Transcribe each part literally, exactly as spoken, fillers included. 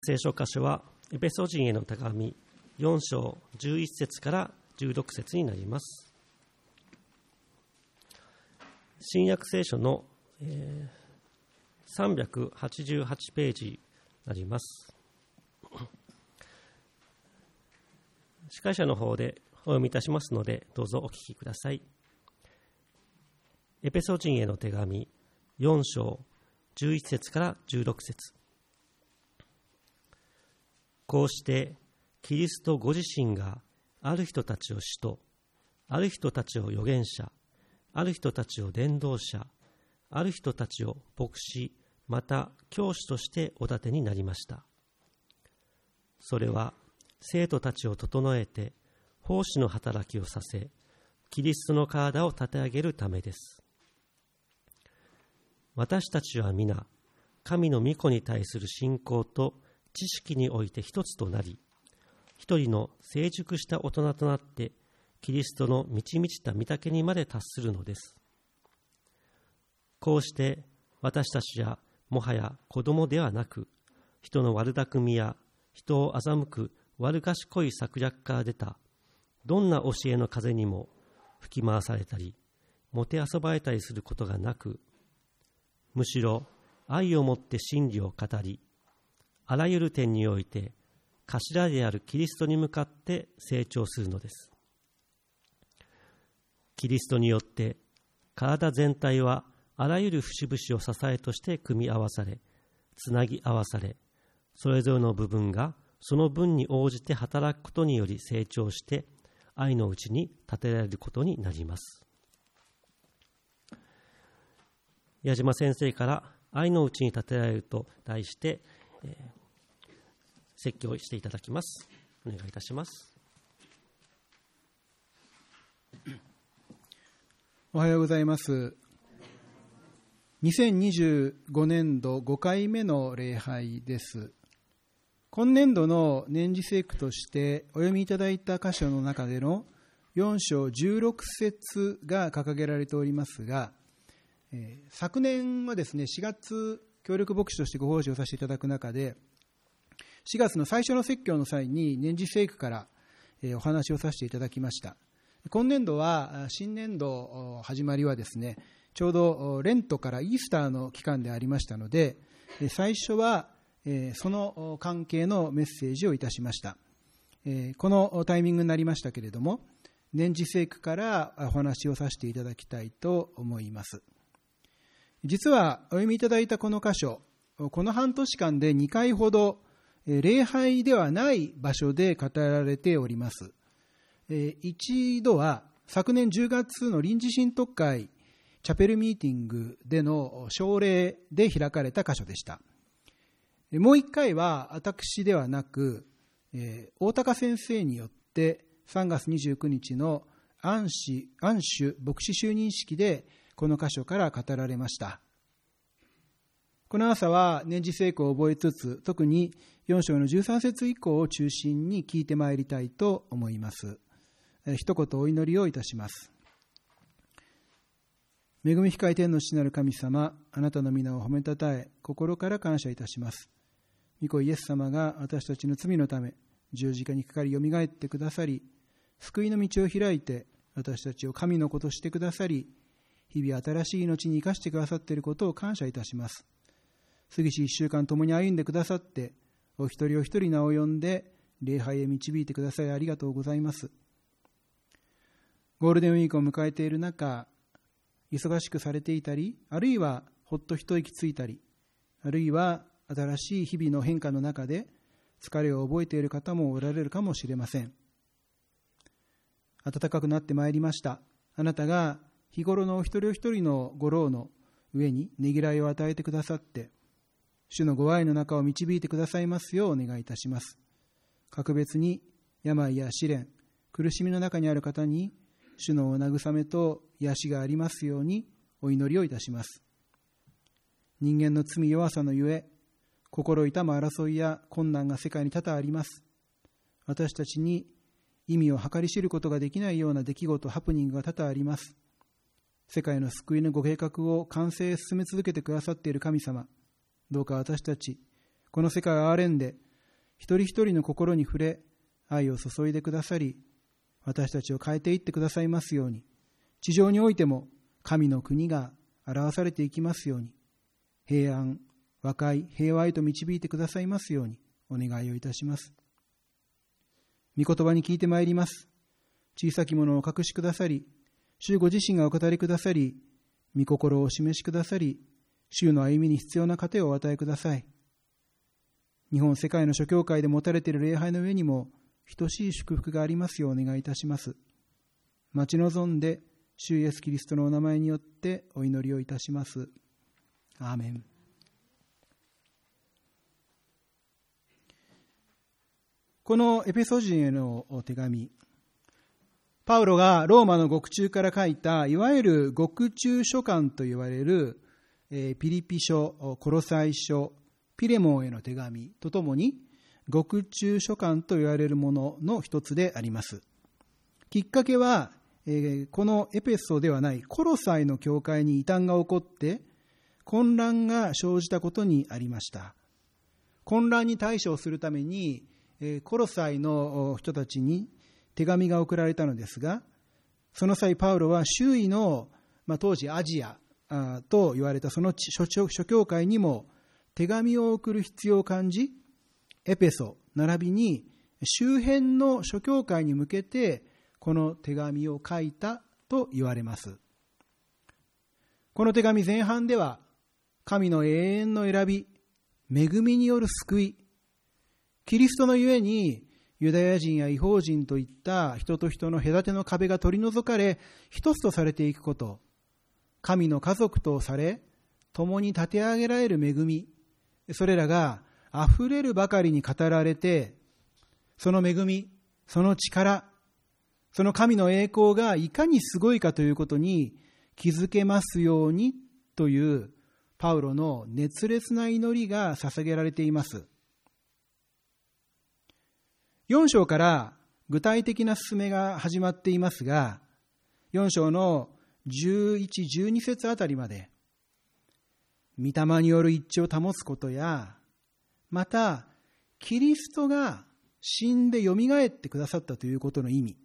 聖書箇所はエペソ人への手紙よん章じゅういち節からじゅうろく節になります。新約聖書の、えー、さんびゃくはちじゅうはちページになります。司会者の方でお読みいたしますので、どうぞお聞きください。エペソ人への手紙よん章じゅういち節からじゅうろく節。こうしてキリストご自身がある人たちを使徒、ある人たちを預言者、ある人たちを伝道者、ある人たちを牧師、また教師としてお立てになりました。それは生徒たちを整えて奉仕の働きをさせ、キリストの体を立て上げるためです。私たちは皆神の御子に対する信仰と知識において一つとなり、一人の成熟した大人となってキリストの満ち満ちた御岳にまで達するのです。こうして私たちはもはや子供ではなく、人の悪巧みや人を欺く悪賢い策略から出たどんな教えの風にも吹き回されたり、もてあそばれたりすることがなく、むしろ愛をもって真理を語り、あらゆる点において頭であるキリストに向かって成長するのです。キリストによって体全体はあらゆる節々を支えとして組み合わされ、つなぎ合わされ、それぞれの部分がその分に応じて働くことにより成長して愛のうちに立てられることになります。矢島先生から愛のうちに立てられると題して、えー説教していただきます。お願いいたします。 おはようございます。にせんにじゅうごねんどごかいめの礼拝です。今年度の年次聖句としてお読みいただいた箇所の中でのよん章じゅうろく節が掲げられておりますが、えー、昨年はですね、しがつ協力牧師としてご奉仕をさせていただく中で、しがつの最初の説教の際に年次聖句からお話をさせていただきました。今年度は新年度始まりはですね、ちょうどレントからイースターの期間でありましたので、最初はその関係のメッセージをいたしました。このタイミングになりましたけれども、年次聖句からお話をさせていただきたいと思います。実はお読みいただいたこの箇所、この半年間でにかいほど礼拝ではない場所で語られております。一度は昨年じゅうがつの臨時神徳会チャペルミーティングでの奨励で開かれた箇所でした。もう一回は私ではなく、大高先生によってさんがつにじゅうくにちの安守安守牧師就任式でこの箇所から語られました。この朝は年次聖句を覚えつつ、特によん章のじゅうさん節以降を中心に聞いてまいりたいと思います。一言お祈りをいたします。恵み深い天の父なる神様、あなたの皆を褒めたたえ、心から感謝いたします。御子イエス様が私たちの罪のため、十字架にかかりよみがえってくださり、救いの道を開いて、私たちを神の子としてくださり、日々新しい命に生かしてくださっていることを感謝いたします。過ぎし一週間共に歩んでくださって、お一人お一人名を呼んで礼拝へ導いてくださいありがとうございます。ゴールデンウィークを迎えている中、忙しくされていたり、あるいはほっと一息ついたり、あるいは新しい日々の変化の中で疲れを覚えている方もおられるかもしれません。暖かくなってまいりました。あなたが日頃のお一人お一人のご労の上にねぎらいを与えてくださって、主のご愛の中を導いてくださいますようお願いいたします。格別に病や試練、苦しみの中にある方に主のお慰めと癒しがありますようにお祈りをいたします。人間の罪弱さのゆえ、心痛む争いや困難が世界に多々あります。私たちに意味を計り知ることができないような出来事、ハプニングが多々あります。世界の救いのご計画を完成進め続けてくださっている神様、どうか私たち、この世界を憐れんで、 一人一人の心に触れ、愛を注いでくださり、私たちを変えていってくださいますように、地上においても神の国が表されていきますように、平安、和解、平和へと導いてくださいますようにお願いをいたします。御言葉に聞いてまいります。小さきものをお隠しくださり、主ご自身がお語りくださり、御心をお示しくださり、主の歩みに必要な糧をお与えください。日本世界の諸教会で持たれている礼拝の上にも等しい祝福がありますようお願いいたします。待ち望んで主イエスキリストのお名前によってお祈りをいたします。アーメン。このエペソ人への手紙、パウロがローマの獄中から書いたいわゆる獄中書簡といわれるピリピ書、コロサイ書、ピレモンへの手紙とともに獄中書簡と言われるものの一つであります。きっかけは、えー、このエペソではないコロサイの教会に異端が起こって混乱が生じたことにありました。混乱に対処するために、えー、コロサイの人たちに手紙が送られたのですが、その際パウロは周囲の、まあ、当時アジアあと言われたその諸教会にも手紙を送る必要を感じ、エペソ並びに周辺の諸教会に向けてこの手紙を書いたと言われます。この手紙前半では、神の永遠の選び、恵みによる救い、キリストのゆえにユダヤ人や異邦人といった人と人の隔ての壁が取り除かれ、一つとされていくこと、神の家族とされ、共に立て上げられる恵み、それらがあふれるばかりに語られて、その恵み、その力、その神の栄光がいかにすごいかということに気づけますようにというパウロの熱烈な祈りが捧げられています。よん章から具体的な進めが始まっていますが、よん章のじゅういち、じゅうに節あたりまで、御霊による一致を保つことや、またキリストが死んでよみがえってくださったということの意味、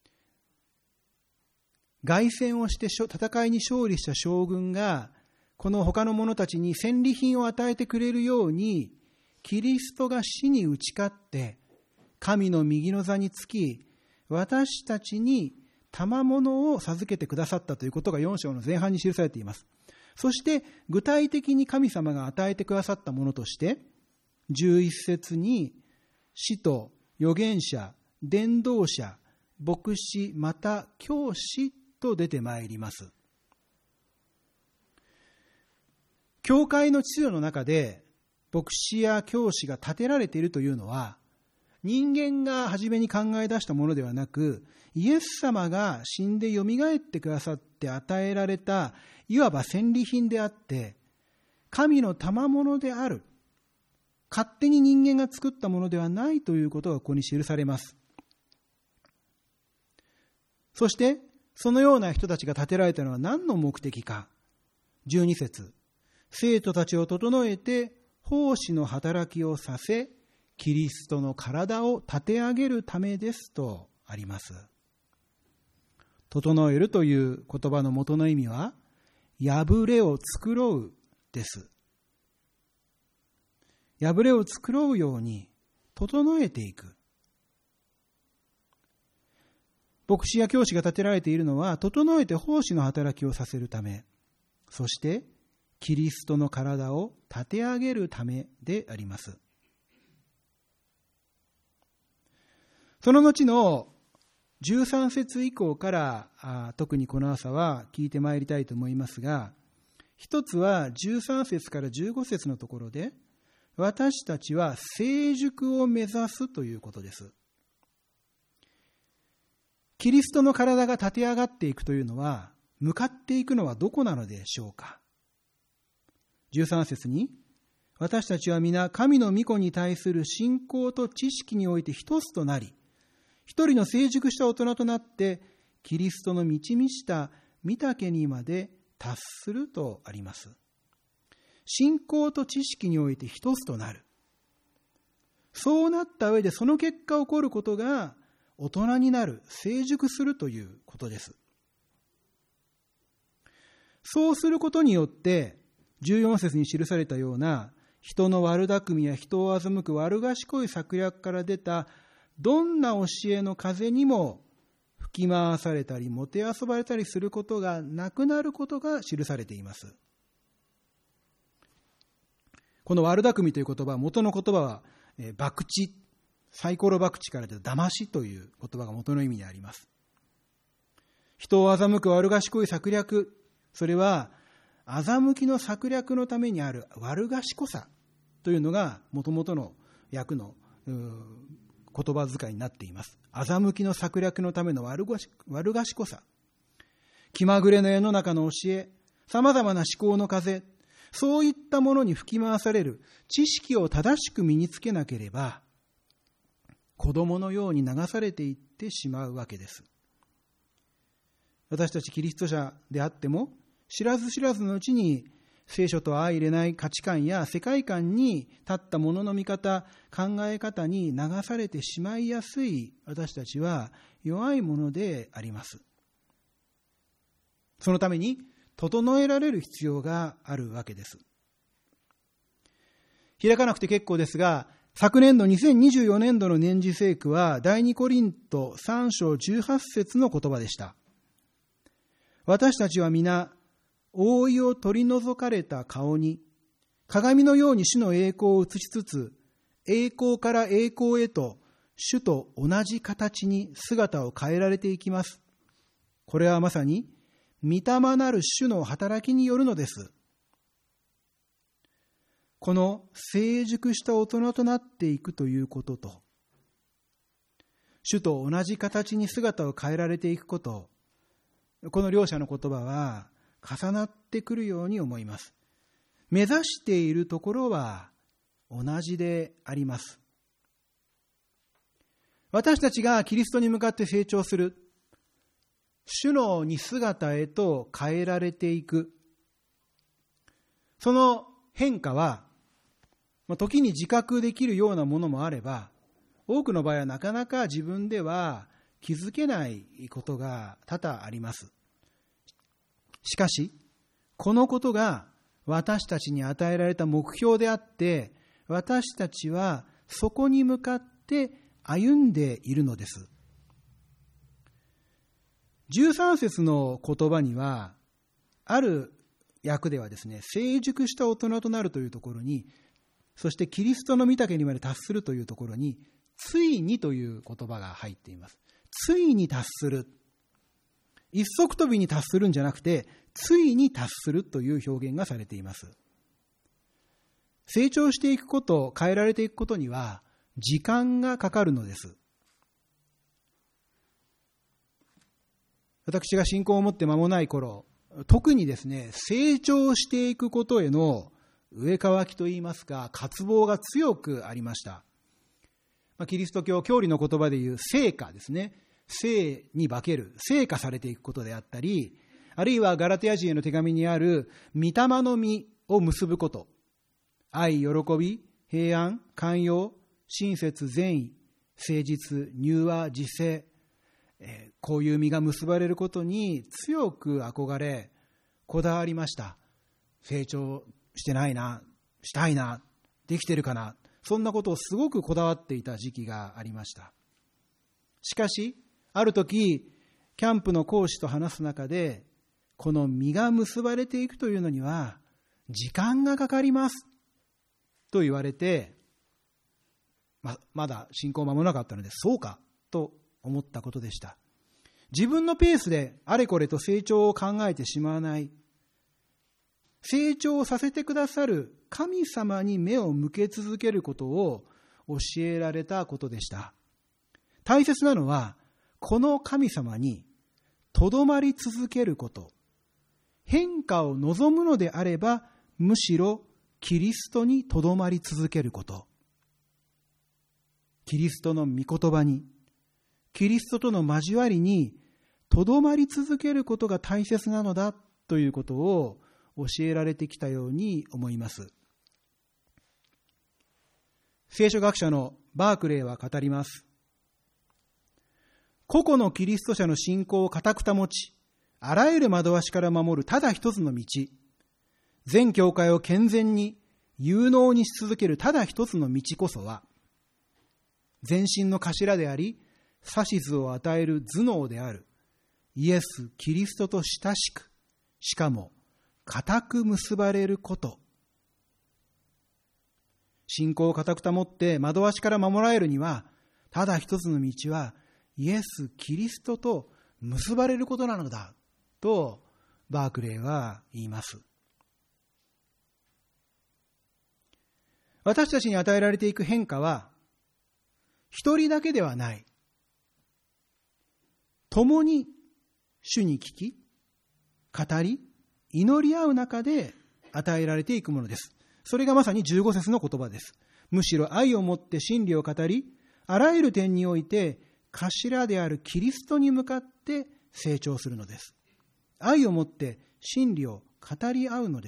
凱旋をして戦いに勝利した将軍がこの他の者たちに戦利品を与えてくれるように、キリストが死に打ち勝って神の右の座につき、私たちに賜物を授けてくださったということがよん章の前半に記されています。そして具体的に神様が与えてくださったものとして、じゅういち節に使徒、預言者、伝道者、牧師、また教師と出てまいります。教会の秩序の中で牧師や教師が立てられているというのは、人間が初めに考え出したものではなく、イエス様が死んでよみがえってくださって与えられたいわば戦利品であって、神の賜物である、勝手に人間が作ったものではないということがここに記されます。そしてそのような人たちが立てられたのは何の目的か。じゅうに節、生徒たちを整えて奉仕の働きをさせ、キリストの体を立て上げるためですとあります。整えるという言葉の元の意味は、破れを作ろうです。破れを作ろうように整えていく。牧師や教師が立てられているのは、整えて奉仕の働きをさせるため、そしてキリストの体を立て上げるためであります。その後のじゅうさん節以降からあ特にこの朝は聞いてまいりたいと思いますが、一つはじゅうさん節からじゅうご節のところで、私たちは成熟を目指すということです。キリストの体が立て上がっていくというのは、向かっていくのはどこなのでしょうか。じゅうさん節に、私たちは皆神の御子に対する信仰と知識において一つとなり、一人の成熟した大人となって、キリストの満ち満ちた御岳にまで達するとあります。信仰と知識において一つとなる。 そうなった上でその結果起こることが大人になる、成熟するということです。そうすることによってじゅうよん節に記されたような人の悪巧みや人を欺く悪賢い策略から出たどんな教えの風にも吹き回されたりもてあそばれたりすることがなくなることが記されています。この悪巧みという言葉、元の言葉は博打、サイコロ博打から出た騙しという言葉が元の意味であります。人を欺く悪賢い策略、それは欺きの策略のためにある悪賢さというのが元々の訳の言葉遣いになっています。欺きの策略のための悪賢さ、気まぐれの世の中の教え、さまざまな思考の風、そういったものに吹き回される知識を正しく身につけなければ、子供のように流されていってしまうわけです。私たちキリスト者であっても、知らず知らずのうちに聖書と相入れない価値観や世界観に立ったものの見方、考え方に流されてしまいやすい私たちは弱いものであります。そのために整えられる必要があるわけです。開かなくて結構ですが、昨年度にせんにじゅうよねんどの年次聖句は第二コリントさん章じゅうはち節の言葉でした。私たちは皆覆いを取り除かれた顔に鏡のように主の栄光を映しつつ、栄光から栄光へと主と同じ形に姿を変えられていきます。これはまさに御霊なる主の働きによるのです。この成熟した大人となっていくということと、主と同じ形に姿を変えられていくこと、この両者の言葉は重なってくるように思います。目指しているところは同じであります。私たちがキリストに向かって成長する、主の似姿へと変えられていく、その変化は時に自覚できるようなものもあれば、多くの場合はなかなか自分では気づけないことが多々あります。しかし、このことが私たちに与えられた目標であって、私たちはそこに向かって歩んでいるのです。じゅうさん節の言葉には、ある訳ではですね、成熟した大人となるというところに、そしてキリストの御岳にまで達するというところに、ついにという言葉が入っています。ついに達する。一足飛びに達するんじゃなくて、ついに達するという表現がされています。成長していくこと、変えられていくことには時間がかかるのです。私が信仰を持って間もない頃、特にですね、成長していくことへの上乾きといいますか、渇望が強くありました。キリスト教、教理の言葉でいう成果ですね。成に化ける、成果されていくことであったり、あるいはガラテヤ人への手紙にある御霊の実を結ぶこと、愛、喜び、平安、寛容、親切、善意、誠実、柔和、自制、えー、こういう実が結ばれることに強く憧れ、こだわりました。成長してないな、したいな、できてるかな、そんなことをすごくこだわっていた時期がありました。しかし、ある時、キャンプの講師と話す中で、この実が結ばれていくというのには、時間がかかりますと言われて、ま, まだ信仰間もなかったので、そうかと思ったことでした。自分のペースであれこれと成長を考えてしまわない、成長させてくださる神様に目を向け続けることを教えられたことでした。大切なのは、この神様にとどまり続けること、変化を望むのであれば、むしろキリストにとどまり続けること、キリストの御言葉に、キリストとの交わりにとどまり続けることが大切なのだということを教えられてきたように思います。聖書学者のバークレーは語ります。個々のキリスト者の信仰を固く保ち、あらゆる惑わしから守るただ一つの道、全教会を健全に有能にし続けるただ一つの道こそは、全身の頭であり、指図を与える頭脳であるイエス・キリストと親しく、しかも固く結ばれること。信仰を固く保って惑わしから守られるには、ただ一つの道はイエス・キリストと結ばれることなのだとバークレーは言います。私たちに与えられていく変化は一人だけではない。共に主に聞き、語り、祈り合う中で与えられていくものです。それがまさにじゅうご節の言葉です。むしろ愛をもって真理を語り、あらゆる点において頭であるキリストに向かって成長するのです。愛をもって真理を語り合うのです。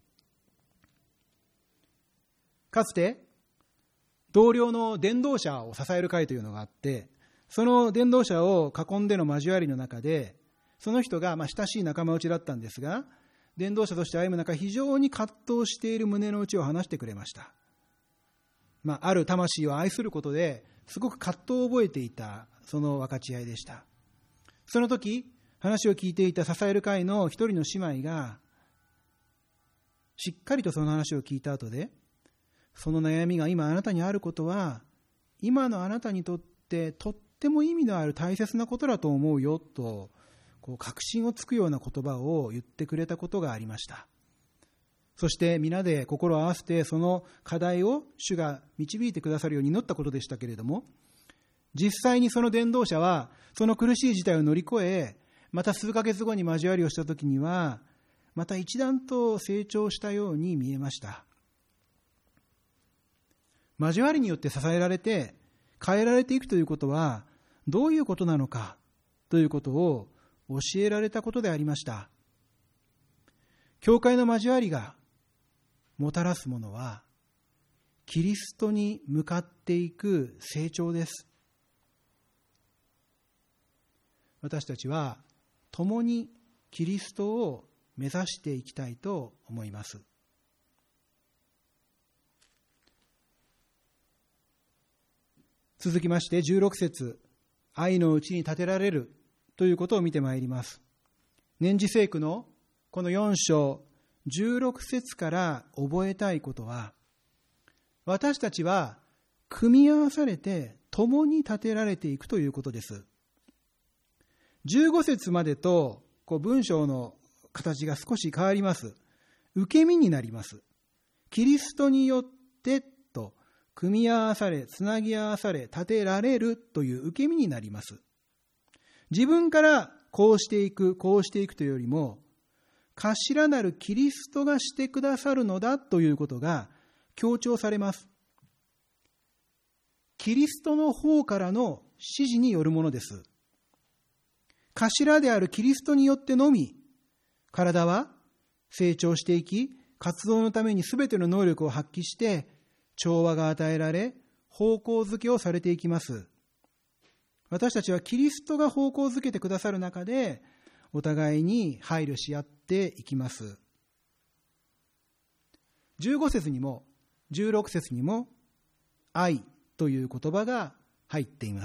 かつて同僚の伝道者を支える会というのがあって、その伝道者を囲んでの交わりの中で、その人がまあ親しい仲間内だったんですが、伝道者として歩む中、非常に葛藤している胸の内を話してくれました。まあ、ある魂を愛することですごく葛藤を覚えていた、その分かち合いでした。その時、話を聞いていた支える会の一人の姉妹が、しっかりとその話を聞いた後で、その悩みが今あなたにあることは、今のあなたにとってとっても意味のある大切なことだと思うよと、こう確信をつくような言葉を言ってくれたことがありました。そして皆で心を合わせてその課題を主が導いてくださるように祈ったことでしたけれども、実際にその伝道者はその苦しい事態を乗り越え、また数ヶ月後に交わりをした時にはまた一段と成長したように見えました。交わりによって支えられて変えられていくということはどういうことなのかということを教えられたことでありました。教会の交わりがもたらすものはキリストに向かっていく成長です。私たちは共にキリストを目指していきたいと思います。続きましてじゅうろく節、愛のうちに立てられるということを見てまいります。年次聖句のこのよん章じゅうろく節から覚えたいことは、私たちは組み合わされて共に立てられていくということです。じゅうご節までとこう文章の形が少し変わります。受け身になります。キリストによってと組み合わされ、つなぎ合わされ、立てられるという受け身になります。自分からこうしていく、こうしていくというよりも、頭なるキリストがしてくださるのだということが強調されます。キリストの方からの指示によるものです。頭であるキリストによってのみ、体は成長していき、活動のためにすべての能力を発揮して、調和が与えられ、方向づけをされていきます。私たちはキリストが方向づけてくださる中で、お互いに配慮し合っていきます。じゅうご節にもじゅうろく節にも愛という言葉が入っています。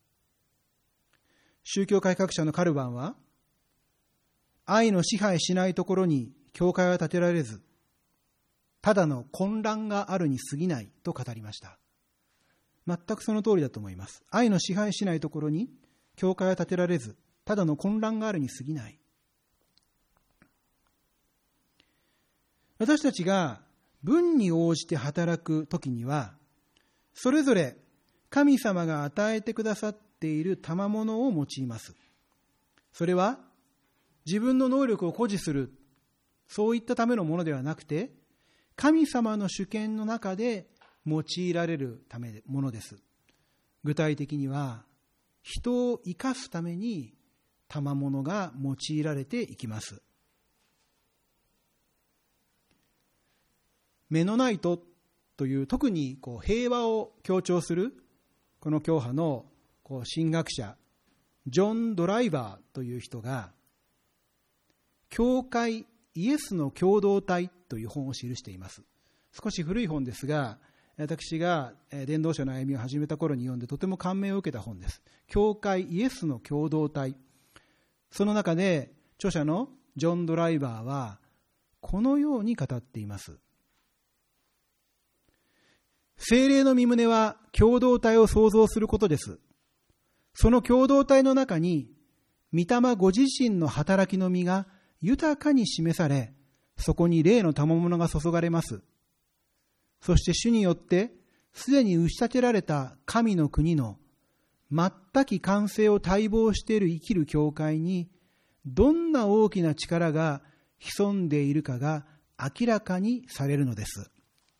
宗教改革者のカルバンは、愛の支配しないところに教会は建てられず、ただの混乱があるに過ぎないと語りました。全くその通りだと思います。愛の支配しないところに教会は建てられず、ただの混乱があるに過ぎない。私たちが分に応じて働くときには、それぞれ神様が与えてくださっている賜物を用います。それは自分の能力を誇示する、そういったためのものではなくて、神様の主権の中で用いられるためのものです。具体的には、人を生かすために賜物が用いられていきます。目のないとという特にこう平和を強調するこの教派のこう神学者ジョン・ドライバーという人が教会イエスの共同体という本を記しています。少し古い本ですが、私が伝道者の歩みを始めた頃に読んでとても感銘を受けた本です。教会イエスの共同体。その中で著者のジョン・ドライバーはこのように語っています。聖霊の御胸は共同体を創造することです。その共同体の中に御霊ご自身の働きの実が豊かに示され、そこに霊の賜物が注がれます。そして主によってすでに打ち立てられた神の国の全き完成を待望している生きる教会にどんな大きな力が潜んでいるかが明らかにされるのです。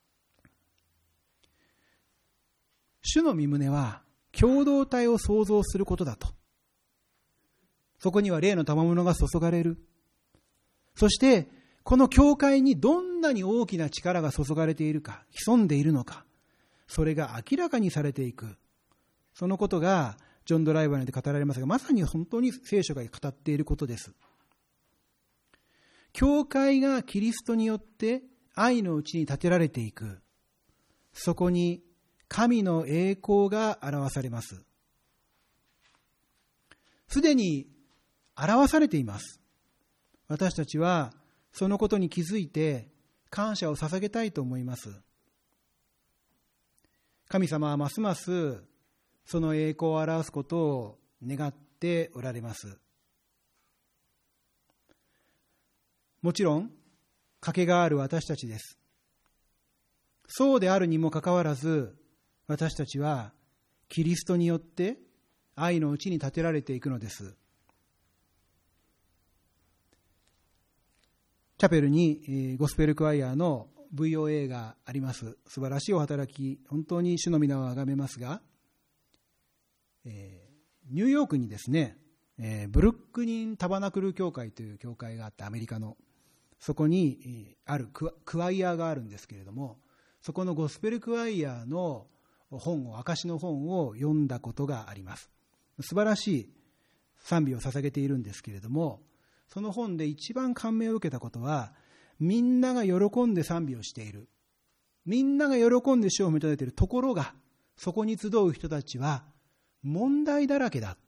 主の御胸は共同体を創造することだと。そこには霊の賜物が注がれる。そしてこの教会にどんなに大きな力が注がれているか、潜んでいるのか、それが明らかにされていく。そのことがジョン・ドライバーによって語られますが、まさに本当に聖書が語っていることです。教会がキリストによって愛のうちに建てられていく。そこに神の栄光が表されます。すでに表されています。私たちはそのことに気づいて感謝を捧げたいと思います。神様はますますその栄光を表すことを願っておられます。もちろん賭けがある私たちです。そうであるにもかかわらず、私たちはキリストによって愛のうちに建てられていくのです。チャペルにゴスペルクワイヤーの ブイオーエー があります。素晴らしいお働き、本当に主の皆をあがめますが、えー、ニューヨークにですね、えー、ブルックリンタバナクル教会という教会があって、アメリカのそこに、えー、あるクワ、クワイヤーがあるんですけれども、そこのゴスペルクワイヤーの本を、証の本を読んだことがあります。素晴らしい賛美を捧げているんですけれども、その本で一番感銘を受けたことは、みんなが喜んで賛美をしている。みんなが喜んで主を認めているところが、そこに集う人たちは問題だらけだ。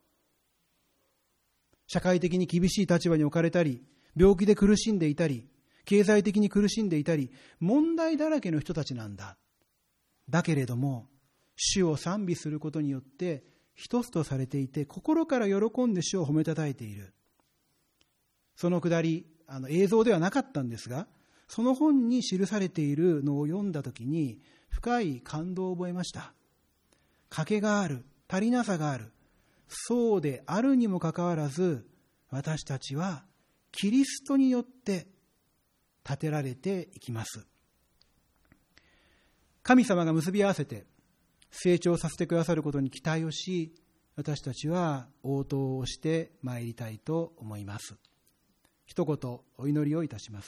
社会的に厳しい立場に置かれたり、病気で苦しんでいたり、経済的に苦しんでいたり、問題だらけの人たちなんだ。だけれども、主を賛美することによって一つとされていて、心から喜んで主を褒めたたえている。そのくだり、あの映像ではなかったんですが、その本に記されているのを読んだときに深い感動を覚えました。賭けがある、足りなさがある。そうであるにもかかわらず、私たちはキリストによって建てられていきます。神様が結び合わせて成長させてくださることに期待をし、私たちは応答をしてまいりたいと思います。一言お祈りをいたします。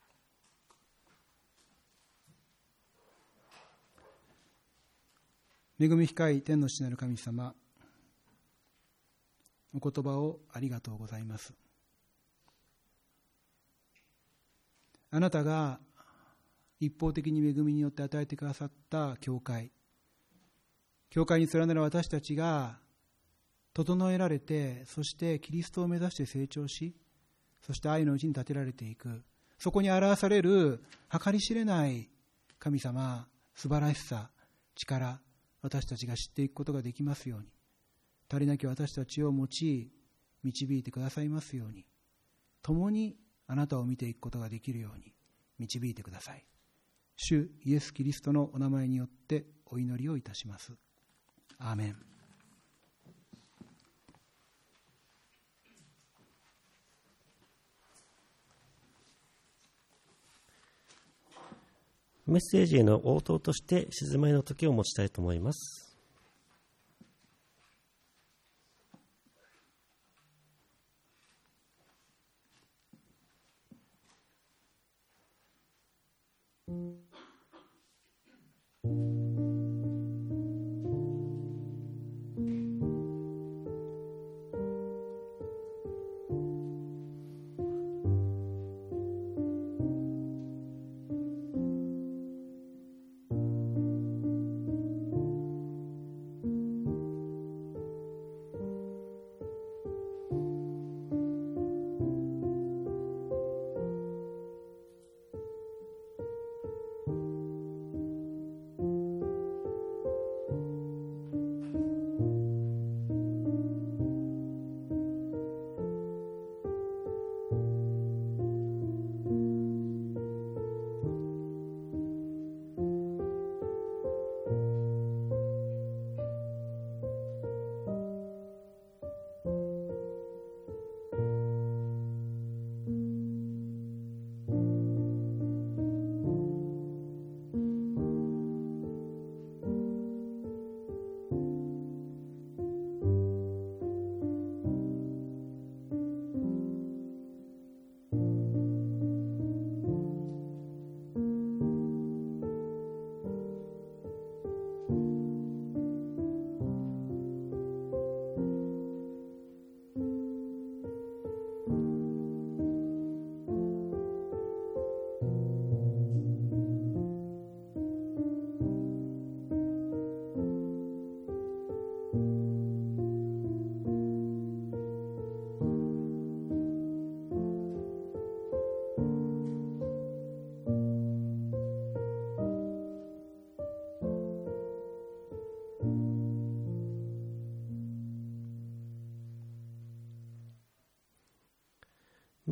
恵み深い天の父なる神様、お言葉をありがとうございます。あなたが一方的に恵みによって与えてくださった教会、教会に連なる私たちが整えられて、そしてキリストを目指して成長し、そして愛のうちに立てられていく、そこに表される計り知れない神様、素晴らしさ、力、私たちが知っていくことができますように、足りなき私たちを用い導いてくださいますように、共にあなたを見ていくことができるように導いてください。主イエス・キリストのお名前によってお祈りをいたします。アーメン。 メッセージへの応答として静まりの時を持ちたいと思います。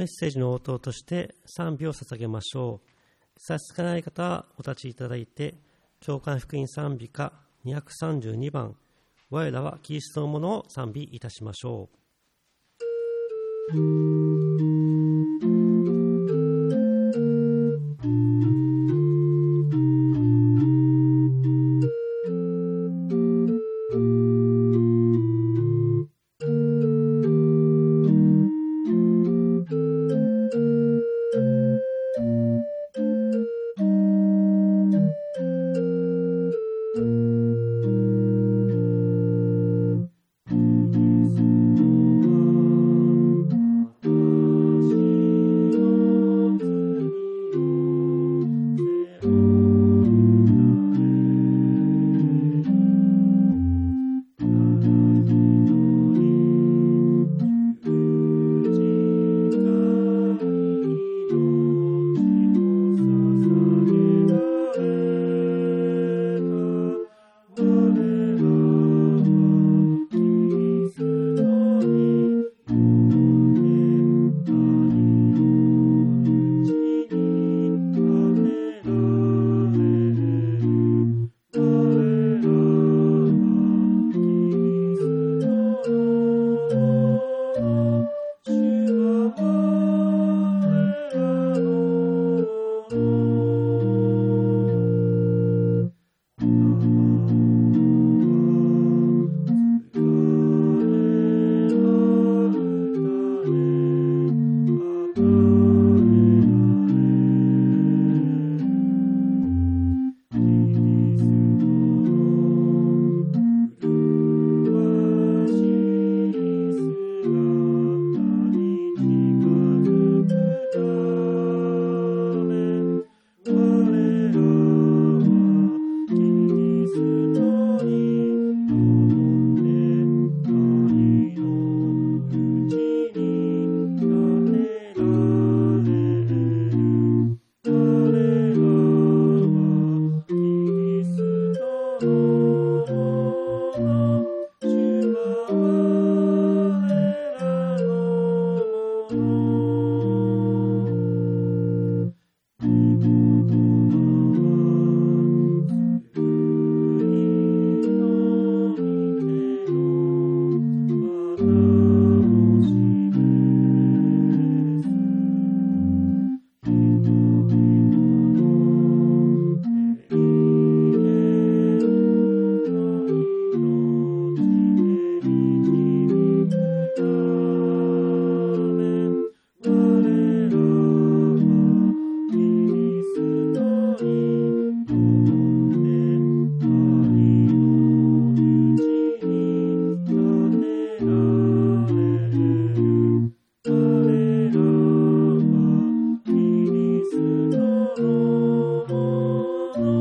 メッセージの応答として賛美を捧げましょう。差し支えない方はお立ちいただいて、教会福音賛美歌にひゃくさんじゅうにばん、我らはキリストのものを賛美いたしましょう。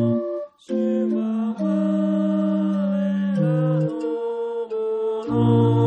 主は我らのもの